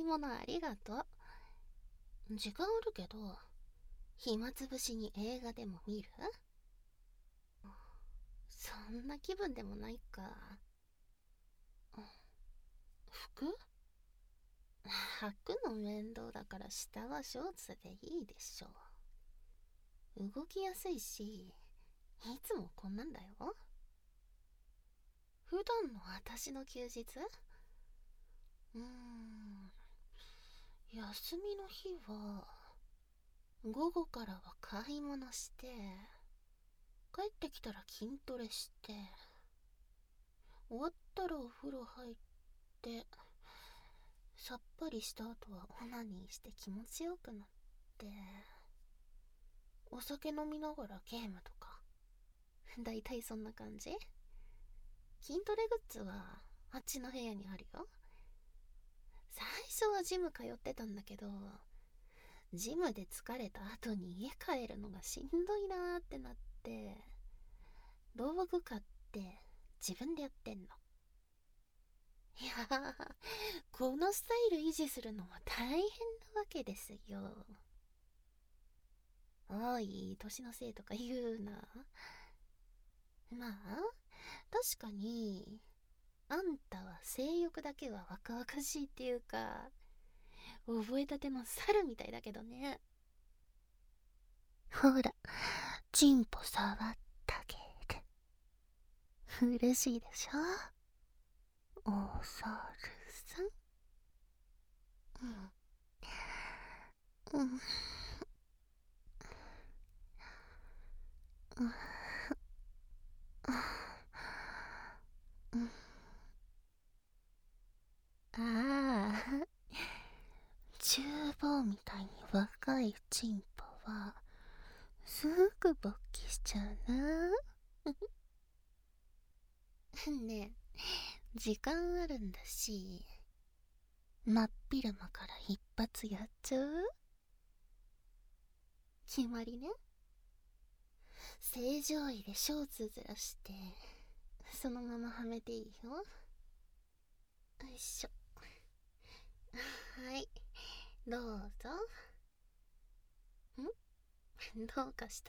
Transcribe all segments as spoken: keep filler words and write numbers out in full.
物ありがとう。時間あるけど、暇つぶしに映画でも見る？そんな気分でもないか。服？履くの面倒だから下はショーツでいいでしょ。動きやすいし、いつもこんなんだよ。普段の私の休日？うーん、休みの日は、午後からは買い物して、帰ってきたら筋トレして、終わったらお風呂入って、さっぱりした後はオナニーして気持ちよくなって、お酒飲みながらゲームとか。だいたいそんな感じ。筋トレグッズはあっちの部屋にあるよ。最初はジム通ってたんだけど、ジムで疲れた後に家帰るのがしんどいなーってなって、道具買って自分でやってんの。いやー、このスタイル維持するのは大変なわけですよ。おい、年のせいとか言うな。まあ、確かに、あんたは性欲だけは若々しいっていうか、覚えたての猿みたいだけどね。ほら、チンポ触ったげる。嬉しいでしょ、お猿さん。うん。うん。うん。うん。ああ、厨房みたいに若いチンポは、すぐ勃起しちゃうな。ねえ、時間あるんだし、真っ昼間から一発やっちゃう？決まりね。正常位でショーツずらして、そのままはめていいよ。よいしょ。はい、どうぞ。んどうかした？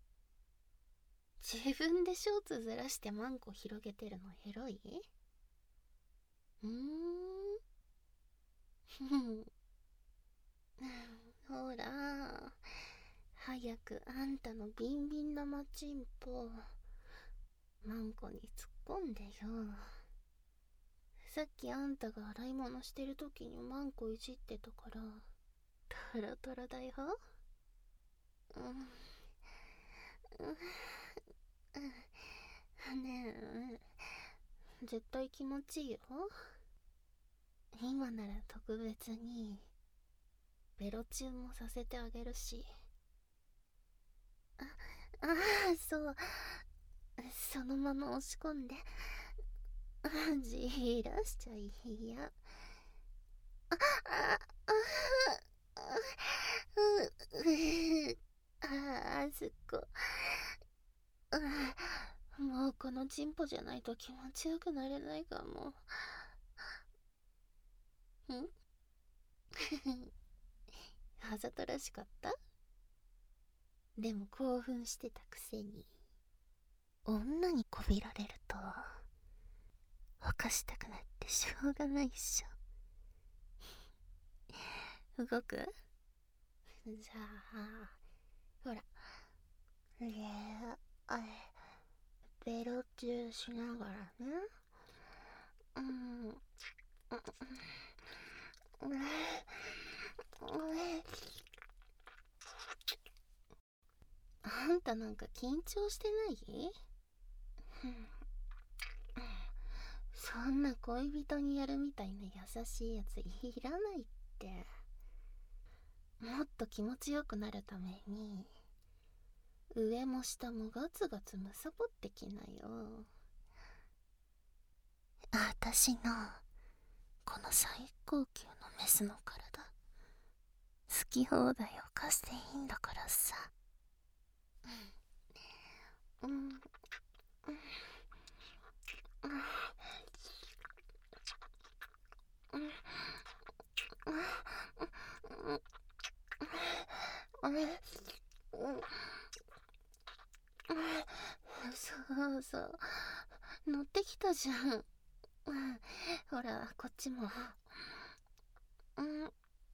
自分でショーツずらしてマンコ広げてるのエロい？うーん。ほら、早くあんたのビンビン生チンポ、マンコに突っ込んでよ。さっきあんたが洗い物してる時にマンコいじってたから、トロトロだよ。うん。うん。ねえ、絶対気持ちいいよ。今なら特別に、ベロチューもさせてあげるし。あ、ああ、そう。そのまま押し込んで。じらしちゃいや。あ、あ、あ、あ、う、う、あ、あそこ。もうこのチンポじゃないと気持ちよくなれないかも。んわざとらしかった？でも興奮してたくせに、女にこびられると、犯したくなってしょうがないっしょ。動く？じゃあ、ほら。えー、あれ、ベロチューしながらね。うん。うん。うん。あんたなんか緊張してない？そんな恋人にやるみたいな優しいやついらないって。もっと気持ちよくなるために、上も下もガツガツむさぼってきなよ。あたしのこの最高級のメスの体、好き放題を貸していいんだからさ。うん。うん。うん。うん。 そうそう、乗ってきたじゃん。ほらこっちも。うん。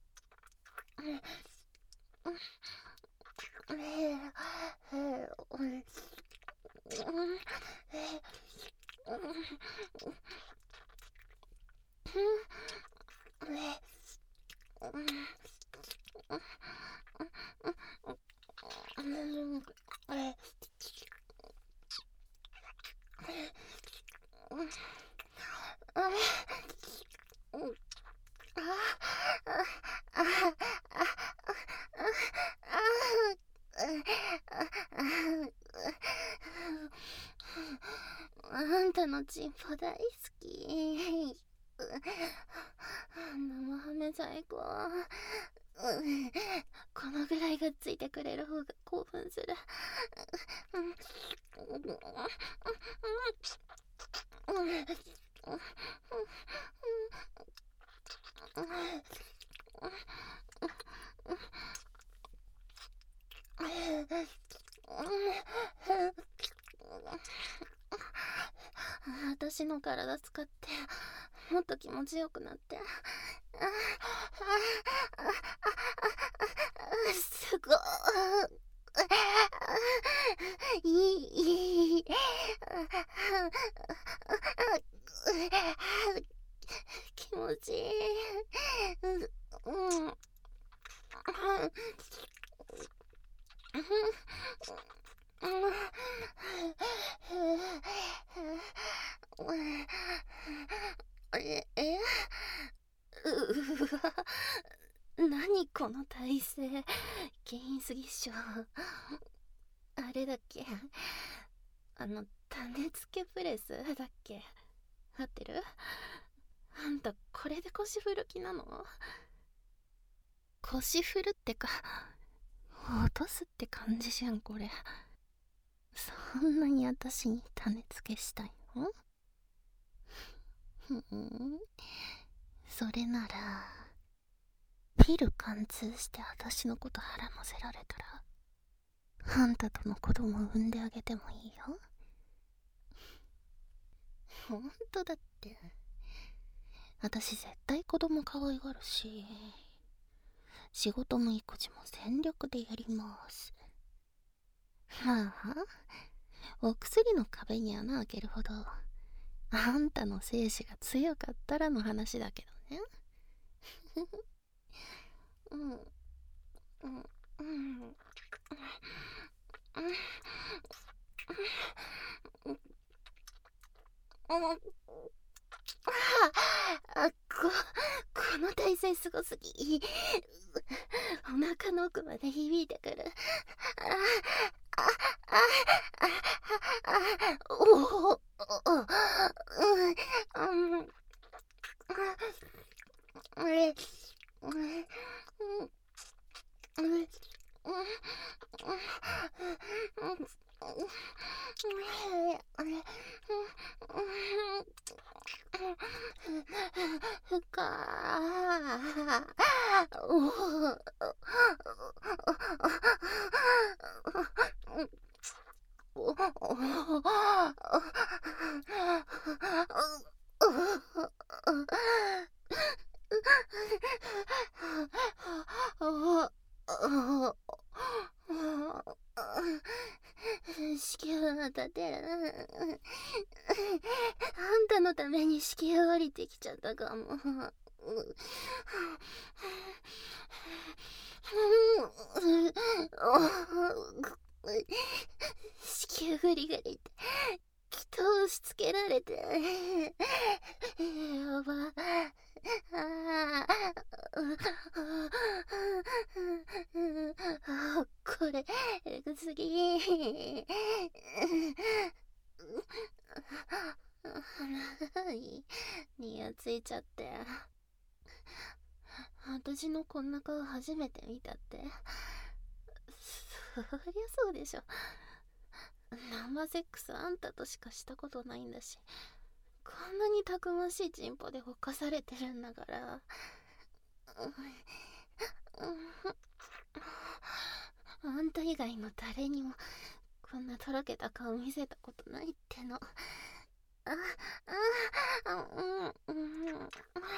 あんたのチンポ大好き。生ハメ最高。このぐらいがっついてくれる方が興奮する。私の体使ってもっと気持ちよくなって。すごいいい気持ちいい。うん。ええうわ、何この体勢、原因すぎっしょ。あれだっけ、あの種付けプレスだっけ、合ってる？あんたこれで腰振る気なの？腰振るってか落とすって感じじゃんこれ。そんなに私に種付けしたいの？ふん、それならピル貫通して私のこと腹乗せられたらあんたとの子供を産んであげてもいいよ。ほんとだって、私絶対子供可愛がるし、仕事も育児も全力でやります。まあお薬の壁に穴開けるほどあんたの精子が強かったらの話だけどね。うんうんうんうんあ、こ、この体勢すごすぎ。お腹の奥まで響いてくる。あ、あ、あ、あ、おお、お、うん、うん、え、うん、うん、ふか子宮が立てる。あんたのために子宮降りてきちゃったかも。子宮グリグリって人を押し付けられてやば。これエグすぎ。にやついちゃって。私のこんな顔初めて見たって？そりゃそうでしょ。生セックスあんたとしかしたことないんだし、こんなにたくましいチンポで犯されてるんだから。 あんた以外の誰にもこんなとろけた顔見せたことないっての。あああうんうん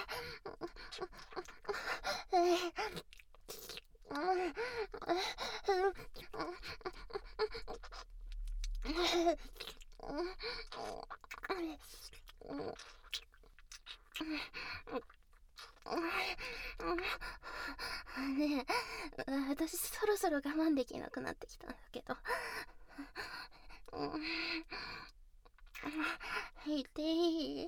ねえ、私そろそろ我慢できなくなってきたんだけど。言っていい？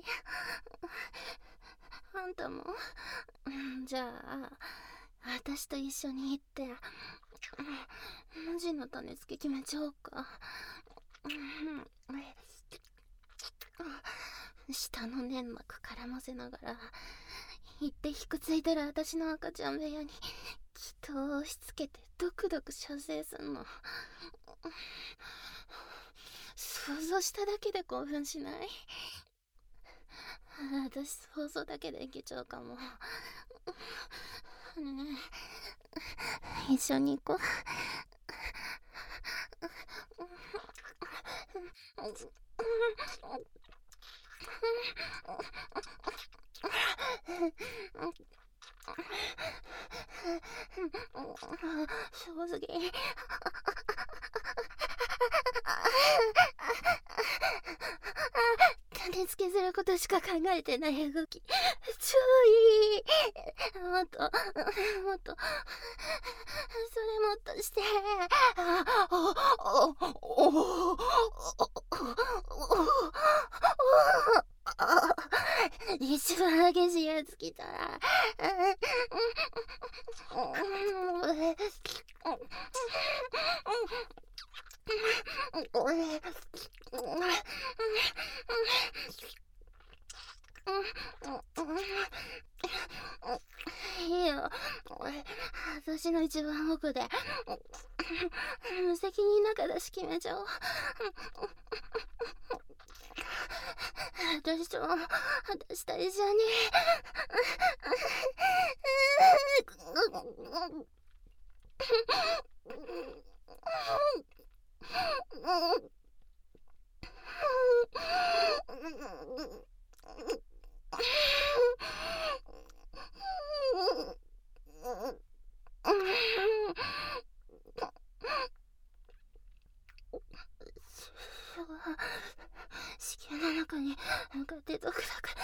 あんたもじゃあ私と一緒に行って文字の種付け決めちゃおうか。下の粘膜絡ませながら行ってひくついてる私の赤ちゃん部屋に人を押し付けてドクドク射精すんの。想像しただけで興奮しない？私想像だけでいけちゃうかも。ねえ、一緒に行こう。正直種付けすることしか考えてない動き超いい。もっともっとそれもっとして。一番激しいやつ来た。いいよ、私の一番奥で無責任ながらし決めちゃおう。私と私と一緒に子宮の中に向かってドクドク。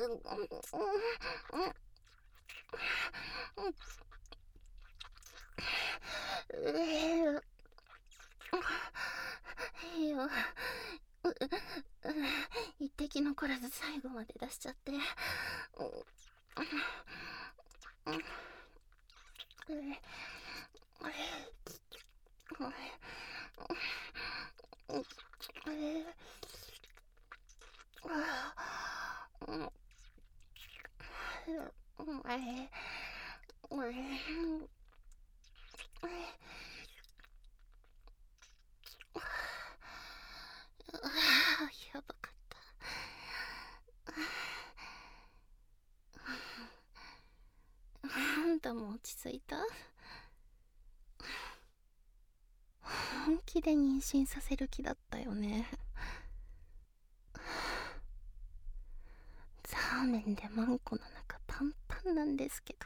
いいよ、一滴残らず最後まで出しちゃって。やばかった。あんたも落ち着いた？本気で妊娠させる気だったよね。ザーメンでマンコの中パンパンなんですけど、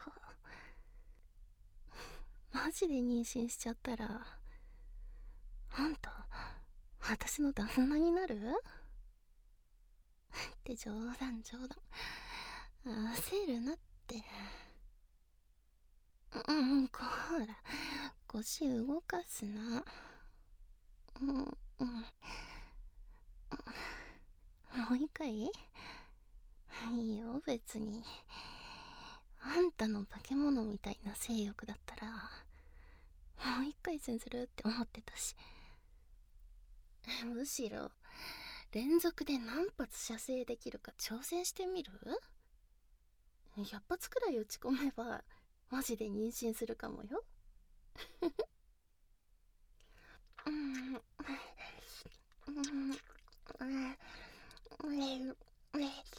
マジで妊娠しちゃったらあんた私の旦那になる？って冗談冗談、焦るなって。うん、こら腰動かすな。うんうん、もう一回いいよ、別に。あんたの化け物みたいな性欲だったらもう一回戦するって思ってたし、むしろ連続で何発射精できるか挑戦してみる？ひゃっ発くらい打ち込めばマジで妊娠するかもよ。うんうんうん